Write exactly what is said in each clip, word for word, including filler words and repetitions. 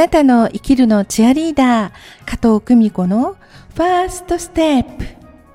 なたの生きるのチアリーダー加藤久美子のファーストステップ。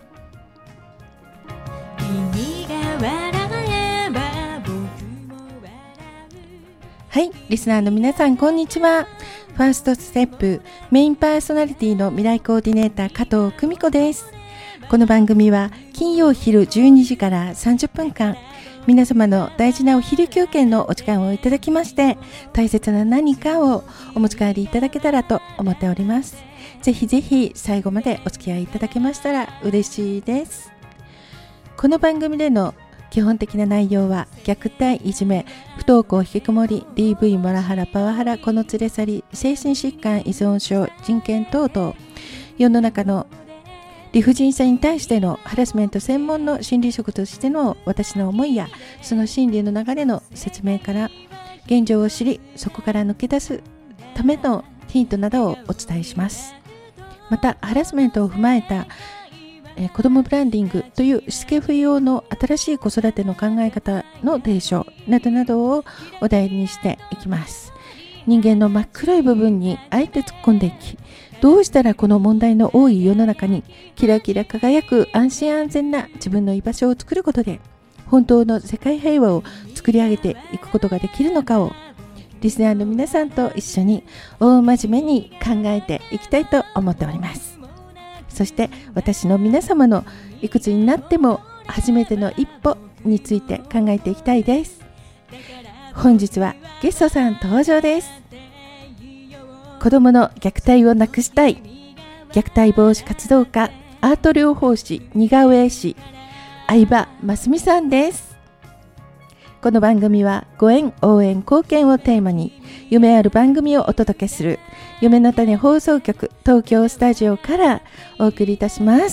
はい、リスナーの皆さんこんにちは。ファーストステップメインパーソナリティの未来コーディネーター加藤久美子です。この番組は金曜昼じゅうにじからさんじゅっぷんかん、皆様の大事なお昼休憩のお時間をいただきまして、大切な何かをお持ち帰りいただけたらと思っております。ぜひぜひ最後までお付き合いいただけましたら嬉しいです。この番組での基本的な内容は虐待、いじめ、不登校、引きこもり、 ディーブイ、モラハラ、パワハラ、この連れ去り、精神疾患、依存症、人権等々、世の中の理不尽さに対してのハラスメント専門の心理職としての私の思いや、その心理の流れの説明から現状を知り、そこから抜け出すためのヒントなどをお伝えします。またハラスメントを踏まえた、えー、子どもブランディングというしつけ不要の新しい子育ての考え方の提唱などなどをお題にしていきます。人間の真っ黒い部分にあえて突っ込んでいき、どうしたらこの問題の多い世の中にキラキラ輝く安心安全な自分の居場所を作ることで本当の世界平和を作り上げていくことができるのかを、リスナーの皆さんと一緒に大真面目に考えていきたいと思っております。そして私の皆様のいくつになっても初めての一歩について考えていきたいです。本日はゲストさん登場です。子どもの虐待をなくしたい虐待防止活動家、アート療法士、似顔絵師、相葉真澄さんです。この番組はご縁、応援、貢献をテーマに夢ある番組をお届けする夢の種放送局東京スタジオからお送りいたします。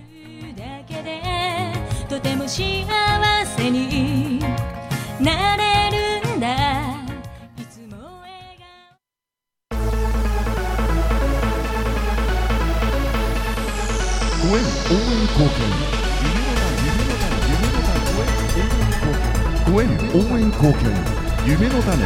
とても幸せになれるんだ、いつもご縁、応援、貢献、ご縁、応援、貢献、夢の種。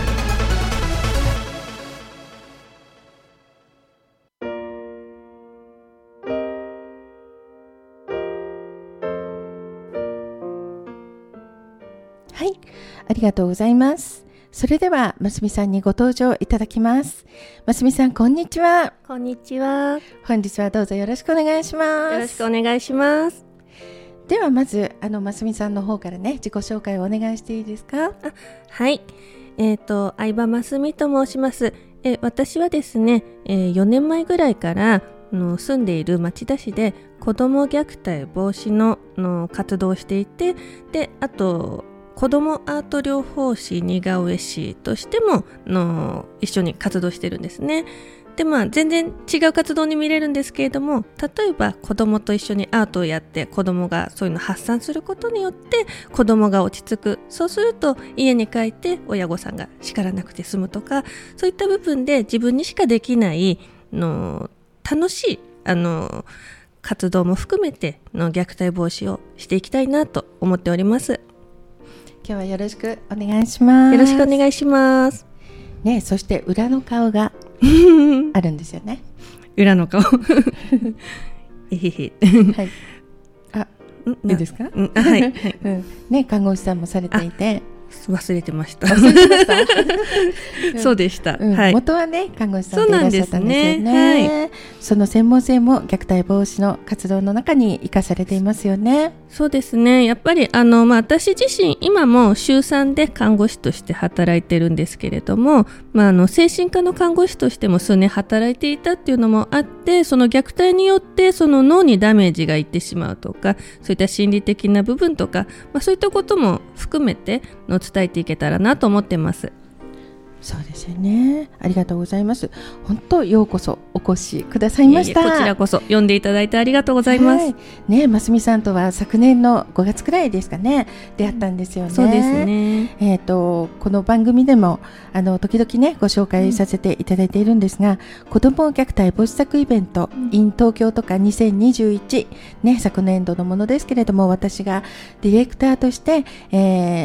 はい、ありがとうございます。それでは真澄さんにご登場いただきます。真澄さんこんにちは。 こんにちは。 本日はどうぞよろしくお願いします。 よろしくお願いします。 ではまずあの真澄さんの方からね、自己紹介をお願いしていいですか？ あ、はい、えーと相葉真澄と申します。え私はですね、えー、よねんまえぐらいからの住んでいる町田市で子ども虐待防止 の, の活動をしていて、であと子どもアート療法士、似顔絵師としてもの一緒に活動してるんですね。でまあ全然違う活動に見れるんですけれども、例えば子どもと一緒にアートをやって子どもがそういうのを発散することによって子どもが落ち着く、そうすると家に帰って親御さんが叱らなくて済むとか、そういった部分で自分にしかできないの楽しいあの活動も含めての虐待防止をしていきたいなと思っております。 今日はよろしくお願いします。 よろしくお願いしますね。そして裏の顔があるんですよね。 裏の顔えへへはい、あ、いいですか？ うん、はい、はいうん、ね、看護師さんもされていて忘れてました忘れてましたそうでした、 うん、 はい、 元はね看護師さんでいらっしゃったんですよね。 そうなんですね、はい、その専門性も虐待防止の活動の中に生かされていますよね。 そうですね、やっぱりあの、まあ、私自身今も週さんで看護師として働いてるんですけれども、まあ、あの精神科の看護師としても数年働いていたっていうのもあって、その虐待によってその脳にダメージがいってしまうとか、そういった心理的な部分とか、まあ、そういったことも含めての伝えていけたらなと思ってます。 そうですよね。ありがとうございます。本当ようこそお越しくださいました。 いえいえ、こちらこそ呼んでいただいてありがとうございます。はい、 ね、真澄さんとは昨年のごがつくらいですかね、出会ったんですよね。 そうですね。 えーと、この番組でもあの時々ねご紹介させていただいているんですが、うん、子ども虐待防止策イベント、うん、in 東京とかにせんにじゅういち、ね、昨年度のものですけれども、私がディレクターとして、えー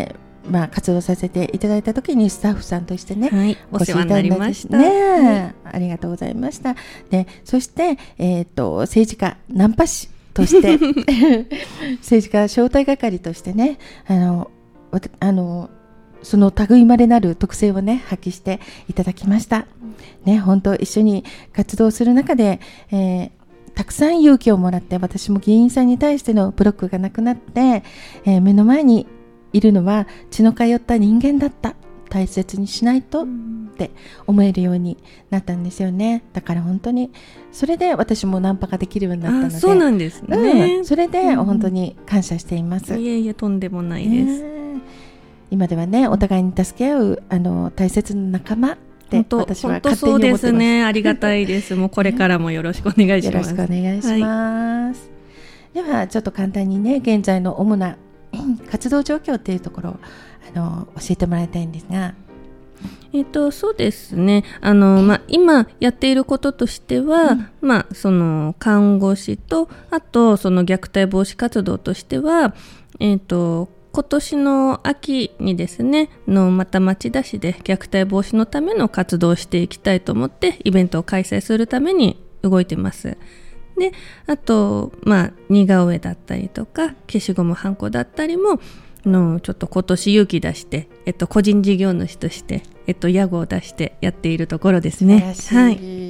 まあ、活動させていただいた時にスタッフさんとしてね、 はい、お世話になりましたね、 はい、 ありがとうございました。でそして、えー、と政治家ナンパ師として政治家招待係としてね、あのあのその類まれなる特性をね発揮していただきました、ね、本当一緒に活動する中で、えー、たくさん勇気をもらって、私も議員さんに対してのブロックがなくなって、えー、目の前にいるのは血の通った人間だった、大切にしないとって思えるようになったんですよね。だから本当にそれで私もナンパができるようになったので、 あ、そうなんですね、 うん、それで本当に感謝しています、 うん、いえいえとんでもないです、 ね、今ではねお互いに助け合うあの大切な仲間って私は勝手に思ってます。本当そうですね、ありがたいですもうこれからもよろしくお願いします。 よろしくお願いします、はい、ではちょっと簡単にね現在の主な活動状況っていうところをあの教えてもらいたいんですが、 えーと、そうですね、あの、まあ、今やっていることとしては、うんまあ、その看護師とあとその虐待防止活動としては、えーと、今年の秋にですねのまた町田市で虐待防止のための活動をしていきたいと思ってイベントを開催するために動いてます。であと、まあ、似顔絵だったりとか消しゴムはんこだったりものちょっと今年勇気出して、えっと、個人事業主として、えっと、屋号を出してやっているところですね。はい、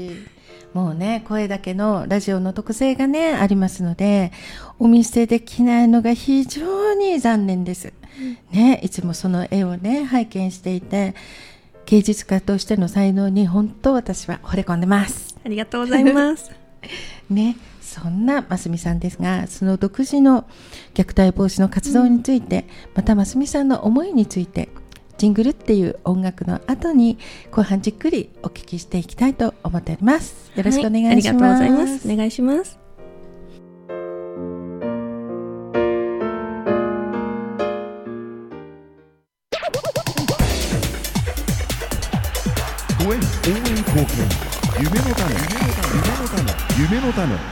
もうね声だけのラジオの特性がねありますのでお見せできないのが非常に残念です、うんね、いつもその絵をね拝見していて芸術家としての才能に本当私は惚れ込んでます。 ありがとうございますね、そんなますみさんですが、その独自の虐待防止の活動について、うん、またますみさんの思いについてジングルっていう音楽の後に後半じっくりお聞きしていきたいと思っております。よろしくお願いします。 はい、ありがとうございます。お願いします。 応援貢献夢の種、夢の種、夢の種。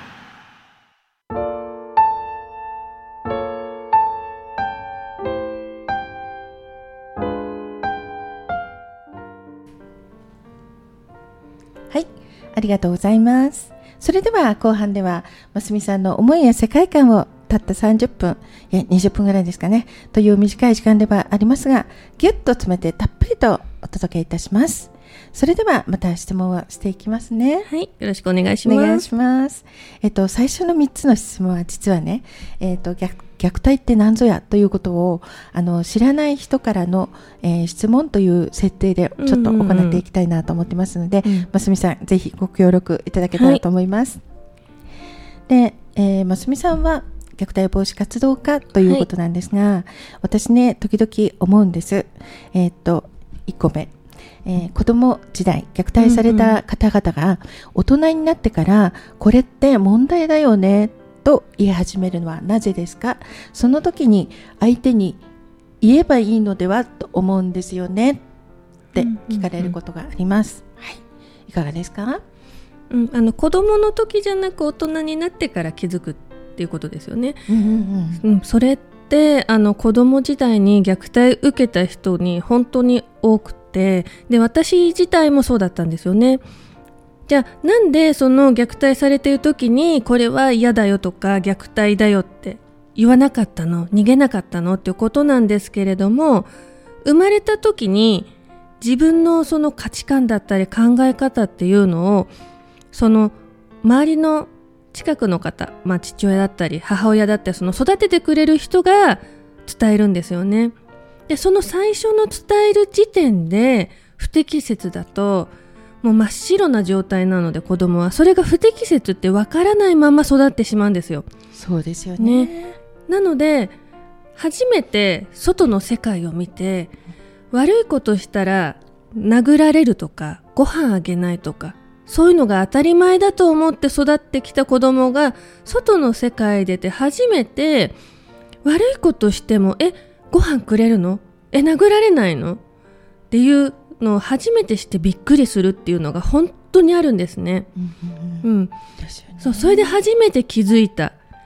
はい、ありがとうございます。それでは後半ではますみさんの思いや世界観をたったさんじゅっぷん、いやにじゅっぷんぐらいですかねという短い時間ではありますが、ぎゅっと詰めてたっぷりとお届けいたします。それではまた質問をしていきますね。 はい、よろしくお願いします。 お願いします。えっと最初のみっつの質問は実はね、えっと 虐, 虐待って何ぞやということをあの知らない人からの、えー、質問という設定でちょっと行っていきたいなと思ってますので、うんうんうん、ますみさんぜひご協力いただけたらと思います。はい、で、えー、ますみさんは虐待防止活動家ということなんですが、はい、私ね時々思うんです。えっといっこめ、えー、子供時代虐待された方々が大人になってからこれって問題だよねと言い始めるのはなぜですか？その時に相手に言えばいいのではと思うんですよねって聞かれることがあります。はい、いかがですか？ うん、あの子供の時じゃなく大人になってから気づくっていうことですよね。うんうんうんうん、それってあの子供時代に虐待受けた人に本当に多くて、で私自体もそうだったんですよね。じゃあなんでその虐待されている時にこれは嫌だよとか虐待だよって言わなかったの、逃げなかったのっていうことなんですけれども、生まれた時に自分のその価値観だったり考え方っていうのをその周りの近くの方、まあ、父親だったり母親だったりその育ててくれる人が伝えるんですよね。でその最初の伝える時点で不適切だともう真っ白な状態なので、子供はそれが不適切ってわからないまま育ってしまうんですよ。 そうですよ ね, ねなので初めて外の世界を見て、悪いことしたら殴られるとかご飯あげないとかそういうのが当たり前だと思って育ってきた子供が外の世界出て初めて悪いことしてもえご飯くれるの？え殴られないの？っていうのを初めてしてびっくりするっていうのが本当にあるんですね。うんうんうん、うん、そう、それで初めて気づいた。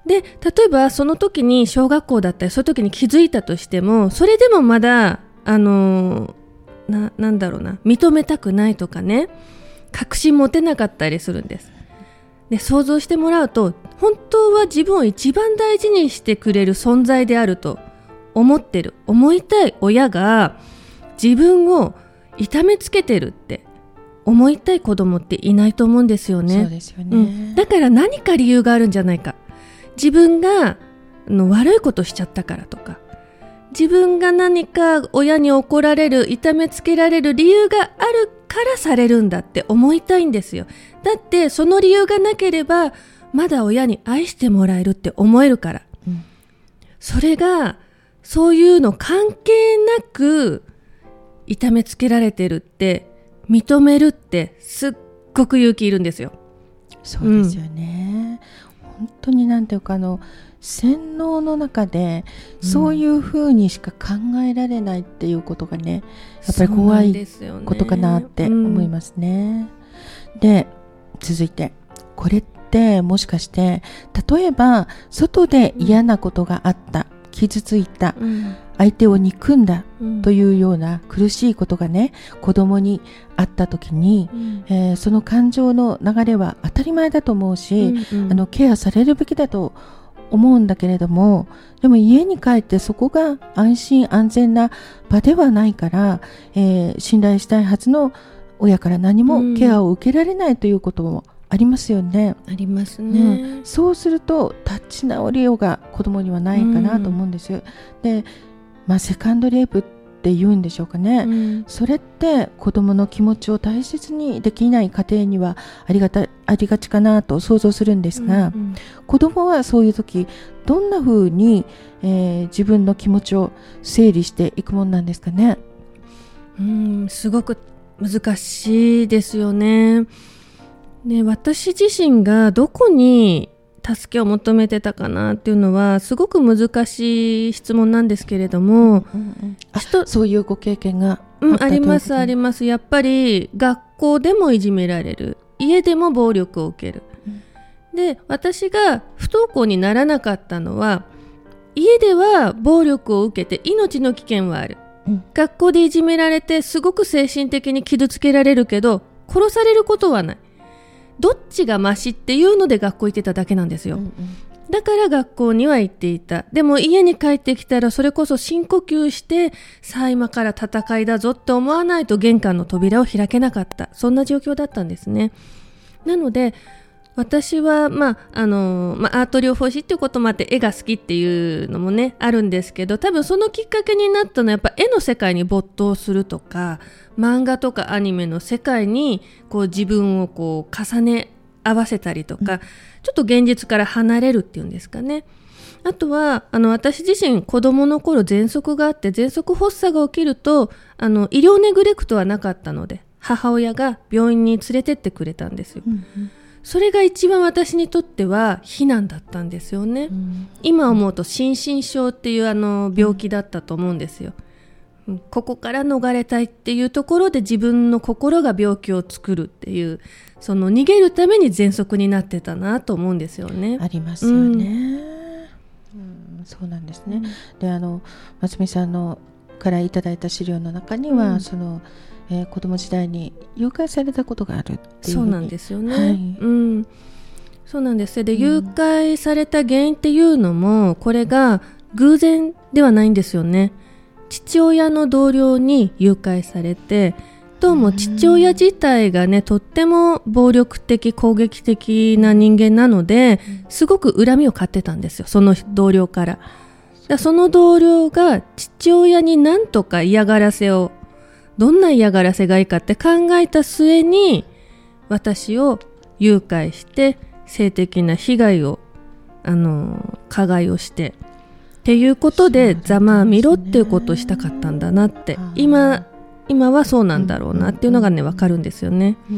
で、例えばその時に小学校だったりそういう時に気づいたとしても、それでもまだあのー、な、なんだろうな、認めたくないとかね、確信持てなかったりするんです。で、想像してもらうと、本当は自分を一番大事にしてくれる存在であると思ってる、思いたい親が自分を痛めつけてるって思いたい子供っていないと思うんですよね。 そうですよね、 うん、だから何か理由があるんじゃないか、自分がの悪いことしちゃったからとか、自分が何か親に怒られる、痛めつけられる理由があるからされるんだって思いたいんですよ。だってその理由がなければまだ親に愛してもらえるって思えるから、うん、それがそういうの関係なく痛めつけられてるって認めるってすっごく勇気いるんですよ。 そうですよね、うん、本当になんていうか、あの洗脳の中でそういう風にしか考えられないっていうことがね、やっぱり怖いことかなって思いますね。で、で続いて、これってもしかして例えば外で嫌なことがあった、傷ついた、うん、相手を憎んだというような苦しいことがね、子供にあった時に、うんえー、その感情の流れは当たり前だと思うし、うんうん、あのケアされるべきだと思うんだけれども、でも家に帰ってそこが安心安全な場ではないから、えー、信頼したいはずの親から何もケアを受けられないということもありますよね。 ありますね、 うん、そうすると立ち直りようが子供にはないかなと思うんです、うん、で、まあ、セカンドレイプって言うんでしょうかね、うん、それって子供の気持ちを大切にできない家庭にはありがたありがちかなと想像するんですが、うんうん、子供はそういう時どんな風に、えー、自分の気持ちを整理していくもんなんですかね。 うん、すごく難しいですよね。ね、私自身がどこに助けを求めてたかなっていうのはすごく難しい質問なんですけれども、うんうん、 あそういうご経験が あ, うん、ありますあります。やっぱり学校でもいじめられる、家でも暴力を受ける、うん、で私が不登校にならなかったのは、家では暴力を受けて命の危険はある、うん、学校でいじめられてすごく精神的に傷つけられるけど殺されることはない、どっちがマシっていうので学校行ってただけなんですよ、うんうん、だから学校には行っていた。でも家に帰ってきたらそれこそ深呼吸して、さあ今から戦いだぞって思わないと玄関の扉を開けなかった、そんな状況だったんですね。なので私は、まああのまあ、アート療法士っていうこともあって絵が好きっていうのもねあるんですけど、多分そのきっかけになったのはやっぱ絵の世界に没頭するとか、漫画とかアニメの世界にこう自分をこう重ね合わせたりとか、うん、ちょっと現実から離れるっていうんですかね。あとはあの私自身子供の頃喘息があって、喘息発作が起きるとあの医療ネグレクトはなかったので母親が病院に連れてってくれたんですよ、うんうん、それが一番私にとっては避難だったんですよね、うん、今思うと心身症っていうあの病気だったと思うんですよ、うん、ここから逃れたいっていうところで自分の心が病気を作るっていう、その逃げるために喘息になってたなと思うんですよね。 ありますよね、うんうん、そうなんですね、うん、であのますみさんのからいただいた資料の中には、うん、そのえー、子供時代に誘拐されたことがあるっていう。 そうなんですよね、はい、うん、そうなんです。で、誘拐された原因っていうのもこれが偶然ではないんですよね。父親の同僚に誘拐されて、どうも父親自体がねとっても暴力的攻撃的な人間なので、すごく恨みを買ってたんですよ、その同僚から。だその同僚が父親に何とか嫌がらせを、どんな嫌がらせがいいかって考えた末に私を誘拐して性的な被害をあの加害をしてっていうことで、ざまあみろっていうことをしたかったんだなって、今今はそうなんだろうなっていうのがね分かるんですよね。うん、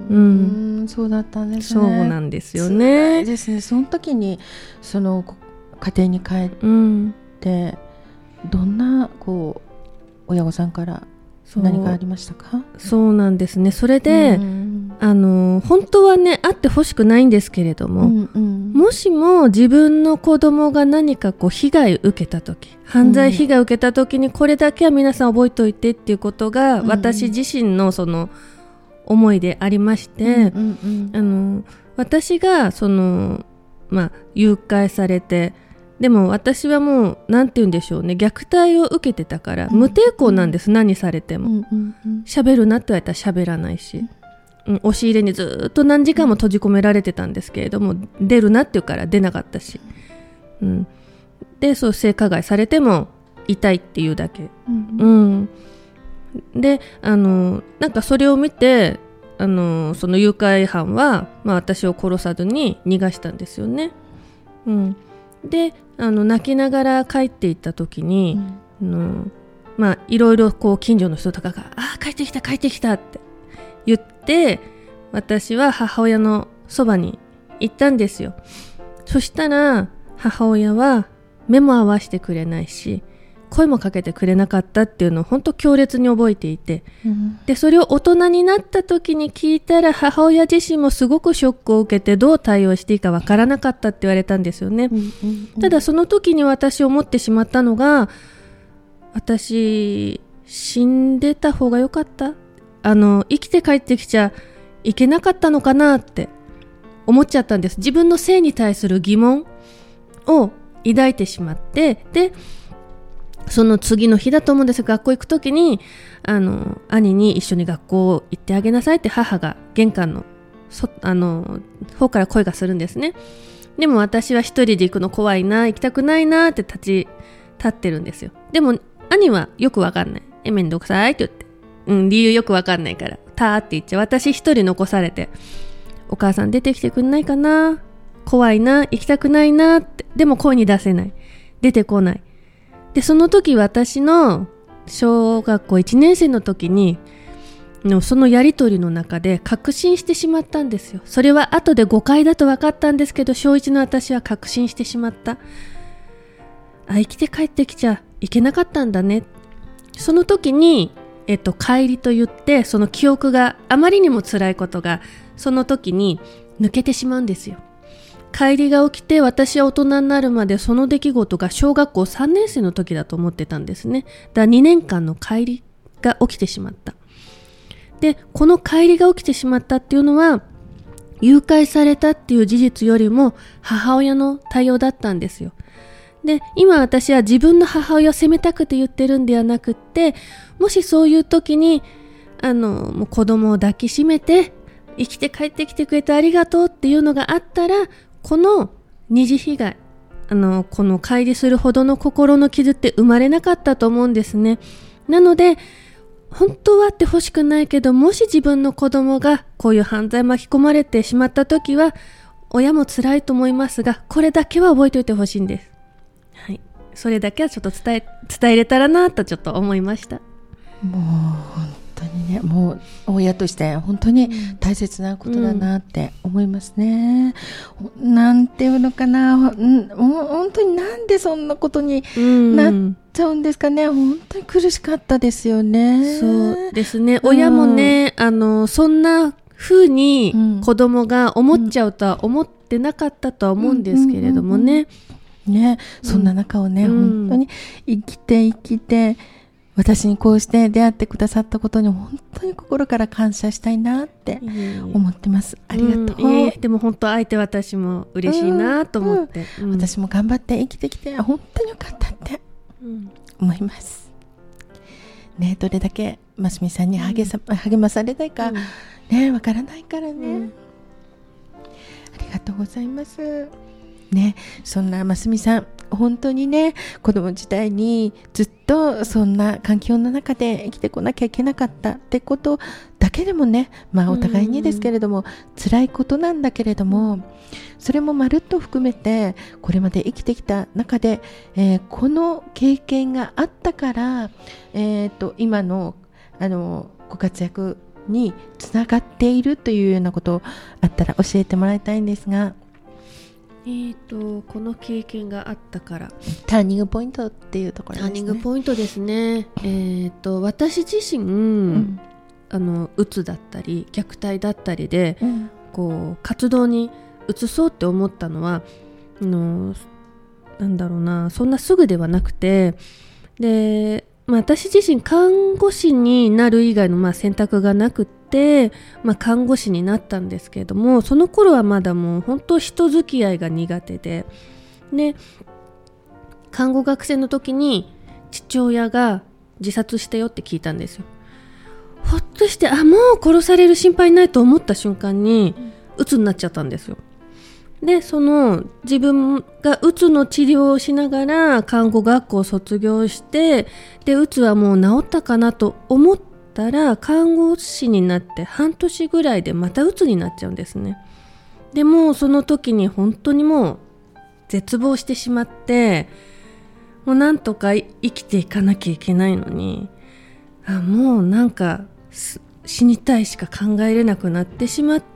うん、そうだったんですね。 そうなんですよね。 そうですね。その時にその家庭に帰って、うん、どんなこう親御さんから何かありましたか？ そうなんですね。それで、うん、あの本当はねあってほしくないんですけれども、うんうん、もしも自分の子供が何かこう被害を受けた時、犯罪被害を受けた時にこれだけは皆さん覚えておいてっていうことが、うん、私自身のその思いでありまして、うんうんうん、あの私がその、まあ、誘拐されて、でも私はもうなんて言うんでしょうね、虐待を受けてたから、うん、無抵抗なんです、うん、何されても。喋、うんうんうん、るなって言われたら喋らないし、うん、押し入れにずっと何時間も閉じ込められてたんですけれども、出るなって言うから出なかったし、うん、でそう性加害されても痛いっていうだけ、うんうんうん、であのなんかそれを見てあのその誘拐犯は、まあ、私を殺さずに逃がしたんですよね、うん、であの泣きながら帰っていった時に、うん、あのまあいろいろこう近所の人とかがあ帰ってきた帰ってきたって言って、私は母親のそばに行ったんですよ。そしたら母親は目も合わせてくれないし声もかけてくれなかったっていうのを本当強烈に覚えていて、うん、でそれを大人になった時に聞いたら母親自身もすごくショックを受けてどう対応していいかわからなかったって言われたんですよね、うんうんうん、ただその時に私思ってしまったのが、私死んでた方がよかった、あの生きて帰ってきちゃいけなかったのかなって思っちゃったんです。自分の性に対する疑問を抱いてしまって、でその次の日だと思うんですが、学校行くときにあの兄に一緒に学校行ってあげなさいって母が玄関のそあの方から声がするんですね。でも私は一人で行くの怖いな、行きたくないなって立ち立ってるんですよ。でも兄はよくわかんない、えめんどくさいって言って、うん、理由よくわかんないからたーって言っちゃう。私一人残されて、お母さん出てきてくんないかな、怖いな、行きたくないなって、でも声に出せない、出てこない。でその時私の小学校いちねん生の時にのそのやりとりの中で確信してしまったんですよ。それは後で誤解だと分かったんですけど、小いちの私は確信してしまった。あ、生きて帰ってきちゃいけなかったんだね。その時に、えっと、帰りと言って、その記憶があまりにも辛いことがその時に抜けてしまうんですよ。帰りが起きて、私は大人になるまでその出来事が小学校さんねん生の時だと思ってたんですね。だからにねんかんの帰りが起きてしまった。で、この帰りが起きてしまったっていうのは、誘拐されたっていう事実よりも母親の対応だったんですよ。で、今私は自分の母親を責めたくて言ってるんではなくって、もしそういう時にあのもう子供を抱きしめて生きて帰ってきてくれてありがとうっていうのがあったら、この二次被害、あのこの乖離するほどの心の傷って生まれなかったと思うんですね。なので本当はあってほしくないけど、もし自分の子供がこういう犯罪巻き込まれてしまった時は親も辛いと思いますが、これだけは覚えておいてほしいんです。はい、それだけはちょっと伝え伝えれたらなとちょっと思いました。 もう本当にね、もう親として本当に大切なことだなって思いますね、うん、なんていうのかな、うん、本当になんでそんなことになっちゃうんですかね、うん、本当に苦しかったですよね。 そうですね、親もね、うん、あのそんな風に子供が思っちゃうとは思ってなかったとは思うんですけれどもね、 ね、そんな中をね、うん、本当に生きて生きて私にこうして出会ってくださったことに本当に心から感謝したいなって思ってます。ありがとう、うん、 いえでも本当会えて私も嬉しいなと思って、 うんうん、私も頑張って生きてきて本当によかったって思います、うん、ね、どれだけますみさんに励さ、うん、励まされたいか、うん、ね、わからないからね、うん、ありがとうございますね。そんなますみさん本当にね、子供時代にずっとそんな環境の中で生きてこなきゃいけなかったってことだけでもね、まあお互いにですけれども辛いことなんだけれども、それもまるっと含めてこれまで生きてきた中で、えー、この経験があったから、えー、と今のあのご活躍につながっているというようなことあったら教えてもらいたいんですが。 えーとこの経験があったからターニングポイントっていうところですね。 ターニングポイントですね。えーと私自身、うん、あのうつだったり虐待だったりで、うん、こう活動に移そうって思ったのはあのなんだろうなそんなすぐではなくて、で、まあ、私自身看護師になる以外のまあ選択がなくて、まあ、看護師になったんですけれども、その頃はまだもう本当人付き合いが苦手で、で看護学生の時に父親が自殺したよって聞いたんですよ。ほっとして、あ、もう殺される心配ないと思った瞬間にうつになっちゃったんですよ。でその自分がうつの治療をしながら看護学校を卒業して、でうつはもう治ったかなと思ったら、看護師になって半年ぐらいでまたうつになっちゃうんですね。でもその時に本当にもう絶望してしまって、もうなんとか生きていかなきゃいけないのに、あもうなんか死にたいしか考えれなくなってしまって、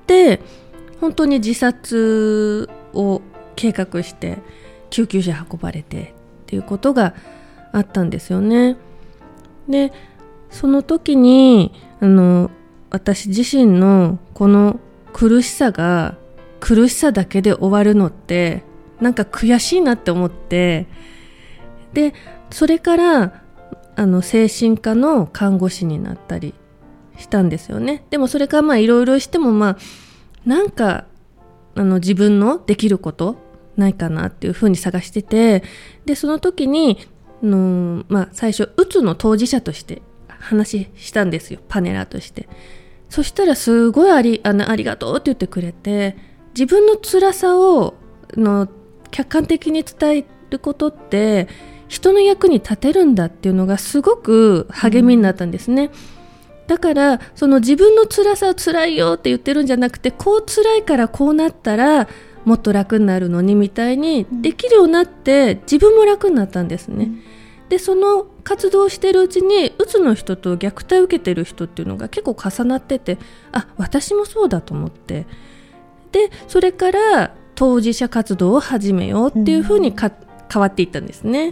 本当に自殺を計画して救急車運ばれてっていうことがあったんですよね。でその時にあの私自身のこの苦しさが苦しさだけで終わるのってなんか悔しいなって思って、でそれからあの精神科の看護師になったりしたんですよね。でもそれからまあいろいろしても、まあなんかあの自分のできることないかなっていうふうに探してて、でその時にの、まあ、最初うつの当事者として話したんですよ、パネラーとして。そしたらすごいあり、あの、ありがとうって言ってくれて、自分の辛さをの客観的に伝えることって人の役に立てるんだっていうのがすごく励みになったんですね、うんだからその自分の辛さを辛いよって言ってるんじゃなくて、こう辛いからこうなったらもっと楽になるのにみたいにできるようになって自分も楽になったんですね、うん、でその活動をしてるうちにうつの人と虐待を受けてる人っていうのが結構重なってて、あ私もそうだと思って、でそれから当事者活動を始めようっていうふうにか、うん変わっていったんですね、 うん、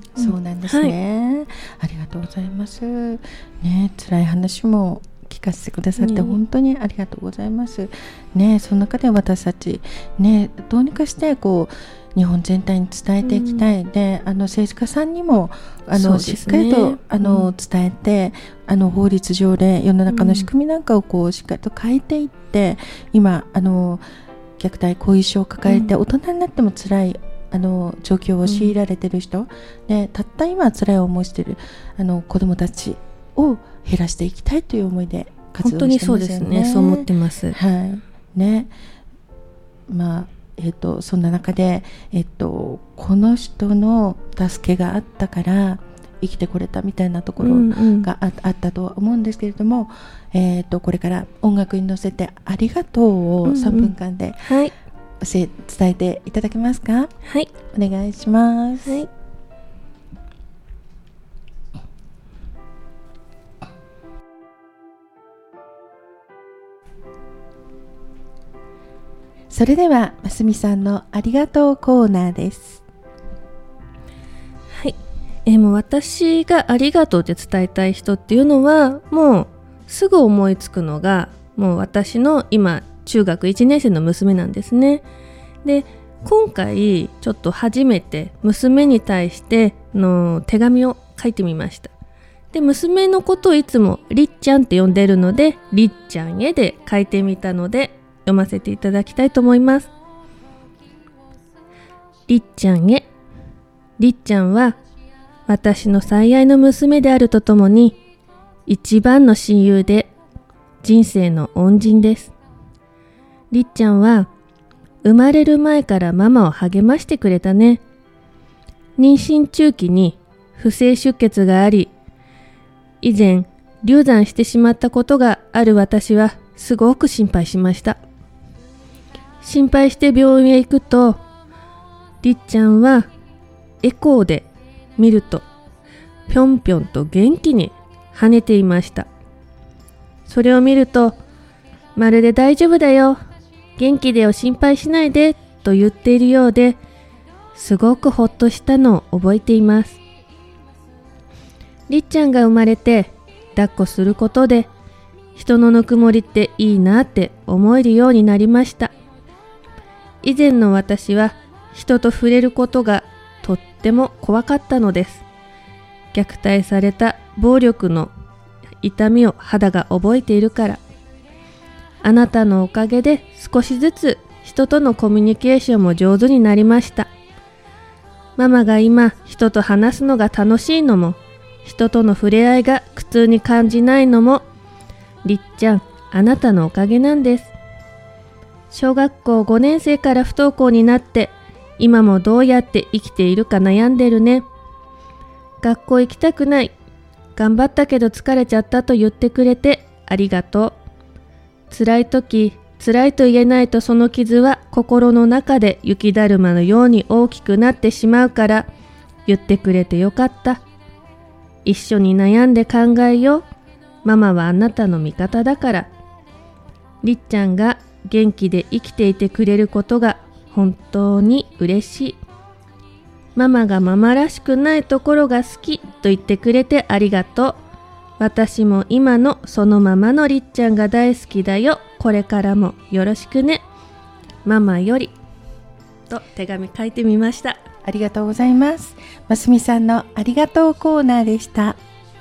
そうなんですね、はい、ありがとうございます、ね、辛い話も聞かせてくださって本当にありがとうございます、ね、その中で私たち、ね、どうにかしてこう日本全体に伝えていきたい、うん、であの政治家さんにもあの、ね、しっかりとあの、うん、伝えてあの法律上で世の中の仕組みなんかをこうしっかりと変えていって、うん、今あの虐待後遺症を抱えて大人になっても辛いあの状況を強いられている人、うんでたった今辛い思いしているあの子どもたちを減らしていきたいという思いで活動してますよね。 本当にそうですね、そう思ってます、 はいねまあえー、とそんな中で、えー、とこの人の助けがあったから生きてこれたみたいなところが あ,、うんうん、あったとは思うんですけれども、えー、とこれから音楽に乗せてありがとうをさんぷんかんで、うんうんはい教え伝えていただけますか。 はい、 お願いします。はい、それではますみさんのありがとうコーナーです。 はい、えー、もう私がありがとうって伝えたい人っていうのはもうすぐ思いつくのがもう私の今中学いちねん生の娘なんですね。で今回ちょっと初めて娘に対しての手紙を書いてみました。で娘のことをいつもりっちゃんって呼んでるのでりっちゃんへで書いてみたので読ませていただきたいと思います。りっちゃんへ。りっちゃんは私の最愛の娘であるとともに一番の親友で人生の恩人です。りっちゃんは生まれる前からママを励ましてくれたね。妊娠中期に不正出血があり、以前流産してしまったことがある私はすごく心配しました。心配して病院へ行くと、りっちゃんはエコーで見るとぴょんぴょんと元気に跳ねていました。それを見ると、まるで大丈夫だよ、元気でよ、心配しないでと言っているようで、すごくほっとしたのを覚えています。りっちゃんが生まれて抱っこすることで、人のぬくもりっていいなって思えるようになりました。以前の私は人と触れることがとっても怖かったのです。虐待された暴力の痛みを肌が覚えているから。あなたのおかげで少しずつ人とのコミュニケーションも上手になりました。ママが今人と話すのが楽しいのも、人との触れ合いが苦痛に感じないのも、りっちゃん、あなたのおかげなんです。小学校ごねん生から不登校になって、今もどうやって生きているか悩んでるね。学校行きたくない。頑張ったけど疲れちゃったと言ってくれてありがとう。辛い時、辛いと言えないとその傷は心の中で雪だるまのように大きくなってしまうから、言ってくれてよかった。一緒に悩んで考えよう。ママはあなたの味方だから。りっちゃんが元気で生きていてくれることが本当に嬉しい。ママがママらしくないところが好きと言ってくれてありがとう。私も今のそのままのりっちゃんが大好きだよ。これからもよろしくね。ママより。と手紙書いてみました。 ありがとうございます。ますみさんのありがとうコーナーでした。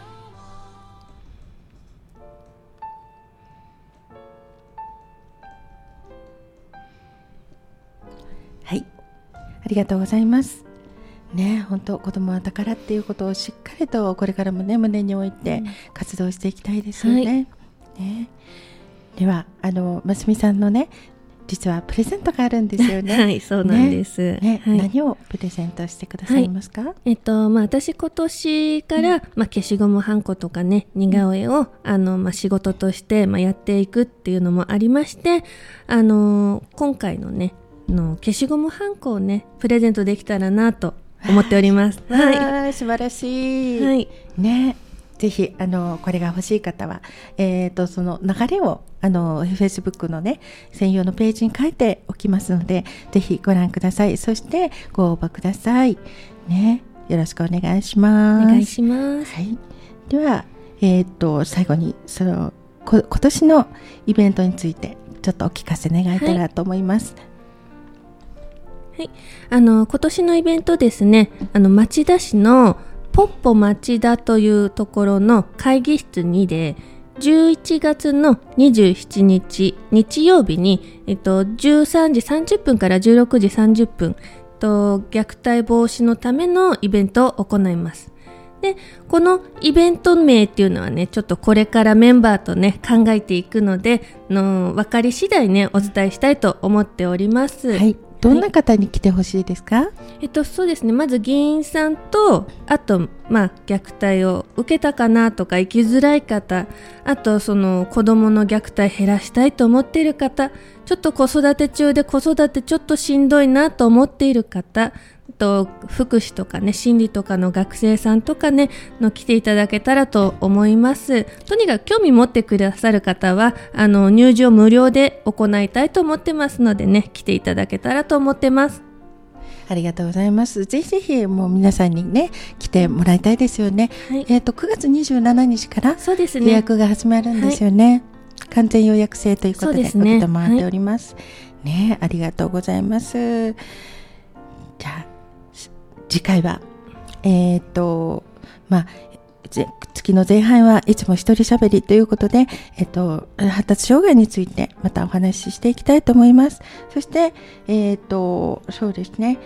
はい、ありがとうございます。ね、本当子供は宝っていうことをしっかりとこれからもね胸に置いて活動していきたいですよね。はい、ね、ではあのますみさんのね実はプレゼントがあるんですよね。 はい、そうなんです。ねね、 はい、 何をプレゼントしてくださいますか？はい、 えっとまあ、私今年から、うんまあ、消しゴムはんことかね似顔絵をあの、まあ、仕事として、まあ、やっていくっていうのもありまして、あの今回のねの消しゴムはんこをねプレゼントできたらなと思っております。 はい、素晴らしい。はい、ね。ぜひあのこれが欲しい方は、えー、とその流れをあの Facebook のね専用のページに書いておきますので、ぜひご覧ください。そしてご応募ください。ね、よろしくお願いします。 お願いします。 はい、では、えー、と最後にそのこ今年のイベントについてちょっとお聞かせ願えたらと思います。 はいはい、あの今年のイベントですね、あの町田市のポッポ町田というところの会議室にでじゅういちがつのにじゅうしちにち日曜日に、えっと、じゅうさんじさんじゅっぷんからじゅうろくじさんじゅっぷんと虐待防止のためのイベントを行います。で、このイベント名っていうのはね、ちょっとこれからメンバーとね考えていくのでの分かり次第ねお伝えしたいと思っております。 はい、どんな方に来てほしいですか？はい、 えっとそうですね、まず議員さんと、あとまあ虐待を受けたかなとか生きづらい方、あとその子どもの虐待減らしたいと思っている方、ちょっと子育て中で子育てちょっとしんどいなと思っている方、と福祉とかね心理とかの学生さんとかねの来ていただけたらと思います。とにかく興味持ってくださる方はあの入場無料で行いたいと思ってますのでね、来ていただけたらと思ってます。 ありがとうございます。ぜひぜひもう皆さんにね来てもらいたいですよね。はい、えっとくがつにじゅうしちにちからそうですね、 予約が始まるんですよね。はい、完全予約制ということで承っております。ね、ありがとうございます。じゃあ次回はえっとまあ月の前半はいつも一人喋りということで、えっと発達障害についてまたお話ししていきたいと思います。そしてえっとそうですね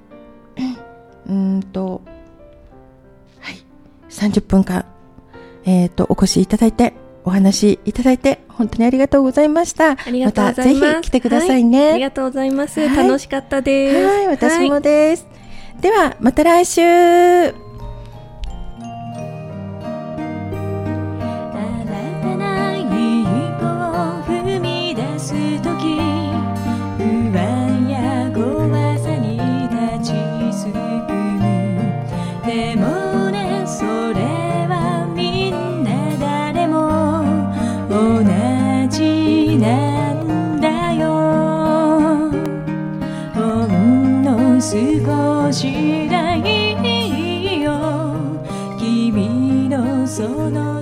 うんとはいさんじゅっぷんかんえっとお越しいただいてお話いただいて本当にありがとうございました。 ありがとうございます。 またぜひ来てくださいね。はい、 ありがとうございます。はい、楽しかったです。 はい、私もです。はい、ではまた来週。 同じなんだよ。 少しだいよ君のその